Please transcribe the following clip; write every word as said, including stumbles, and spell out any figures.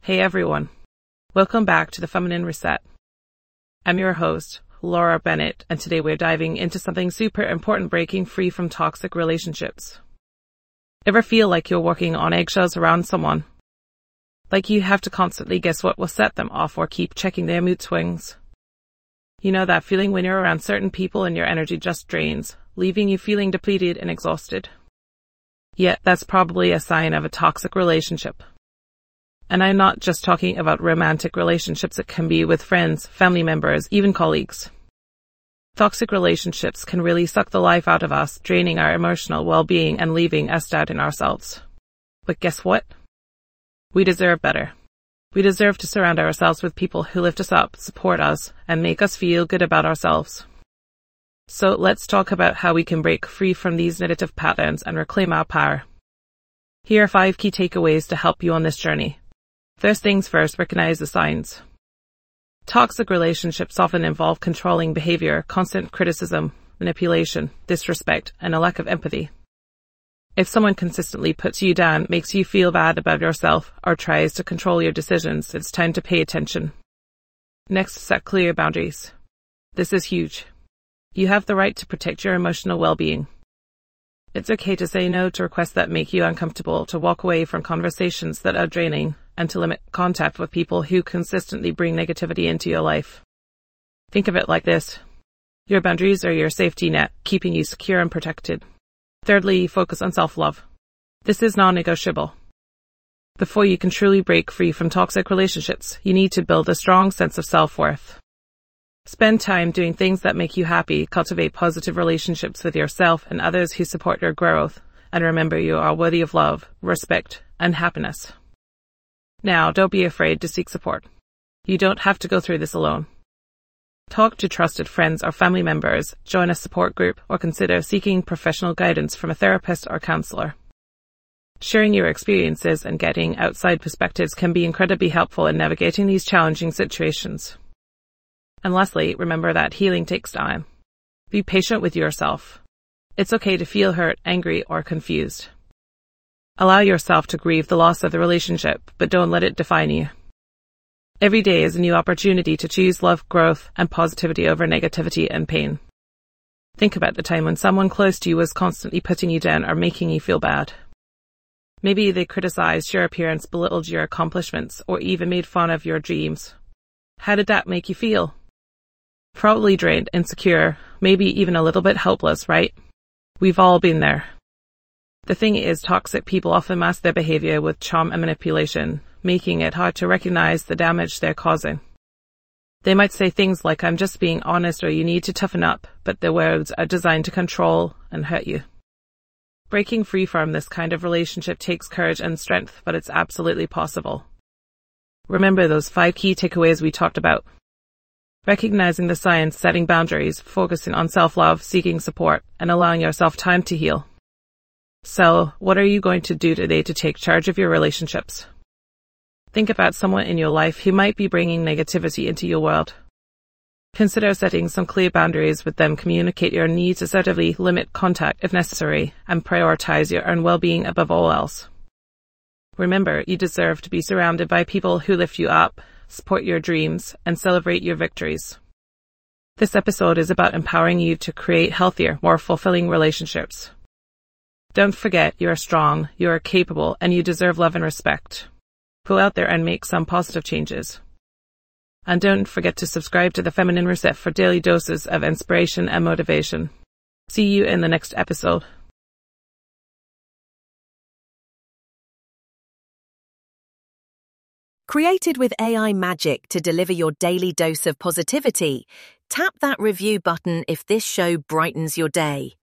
Hey everyone, welcome back to the Feminine Reset. I'm your host, Laura Bennett, and today we're diving into something super important: breaking free from toxic relationships. Ever feel like you're walking on eggshells around someone? Like you have to constantly guess what will set them off or keep checking their mood swings? You know that feeling when you're around certain people and your energy just drains, leaving you feeling depleted and exhausted? Yet that's probably a sign of a toxic relationship. And I'm not just talking about romantic relationships. It can be with friends, family members, even colleagues. Toxic relationships can really suck the life out of us, draining our emotional well-being and leaving us doubting ourselves. But guess what? We deserve better. We deserve to surround ourselves with people who lift us up, support us, and make us feel good about ourselves. So let's talk about how we can break free from these negative patterns and reclaim our power. Here are five key takeaways to help you on this journey. First things first, recognize the signs. Toxic relationships often involve controlling behavior, constant criticism, manipulation, disrespect, and a lack of empathy. If someone consistently puts you down, makes you feel bad about yourself, or tries to control your decisions, it's time to pay attention. Next, set clear boundaries. This is huge. You have the right to protect your emotional well-being. It's okay to say no to requests that make you uncomfortable, to walk away from conversations that are draining, and to limit contact with people who consistently bring negativity into your life. Think of it like this. Your boundaries are your safety net, keeping you secure and protected. Thirdly, focus on self-love. This is non-negotiable. Before you can truly break free from toxic relationships, you need to build a strong sense of self-worth. Spend time doing things that make you happy, cultivate positive relationships with yourself and others who support your growth, and remember you are worthy of love, respect, and happiness. Now, don't be afraid to seek support. You don't have to go through this alone. Talk to trusted friends or family members, join a support group, or consider seeking professional guidance from a therapist or counselor. Sharing your experiences and getting outside perspectives can be incredibly helpful in navigating these challenging situations. And lastly, remember that healing takes time. Be patient with yourself. It's okay to feel hurt, angry, or confused. Allow yourself to grieve the loss of the relationship, but don't let it define you. Every day is a new opportunity to choose love, growth, and positivity over negativity and pain. Think about the time when someone close to you was constantly putting you down or making you feel bad. Maybe they criticized your appearance, belittled your accomplishments, or even made fun of your dreams. How did that make you feel? Probably drained, insecure, maybe even a little bit helpless, right? We've all been there. The thing is, toxic people often mask their behavior with charm and manipulation, making it hard to recognize the damage they're causing. They might say things like, "I'm just being honest," or "you need to toughen up," but their words are designed to control and hurt you. Breaking free from this kind of relationship takes courage and strength, but it's absolutely possible. Remember those five key takeaways we talked about. Recognizing the signs, setting boundaries, focusing on self-love, seeking support, and allowing yourself time to heal. So, what are you going to do today to take charge of your relationships? Think about someone in your life who might be bringing negativity into your world. Consider setting some clear boundaries with them, communicate your needs assertively, limit contact if necessary, and prioritize your own well-being above all else. Remember, you deserve to be surrounded by people who lift you up, support your dreams, and celebrate your victories. This episode is about empowering you to create healthier, more fulfilling relationships. Don't forget, you are strong, you are capable, and you deserve love and respect. Go out there and make some positive changes. And don't forget to subscribe to the Feminine Reset for daily doses of inspiration and motivation. See you in the next episode. Created with A I magic to deliver your daily dose of positivity, tap that review button if this show brightens your day.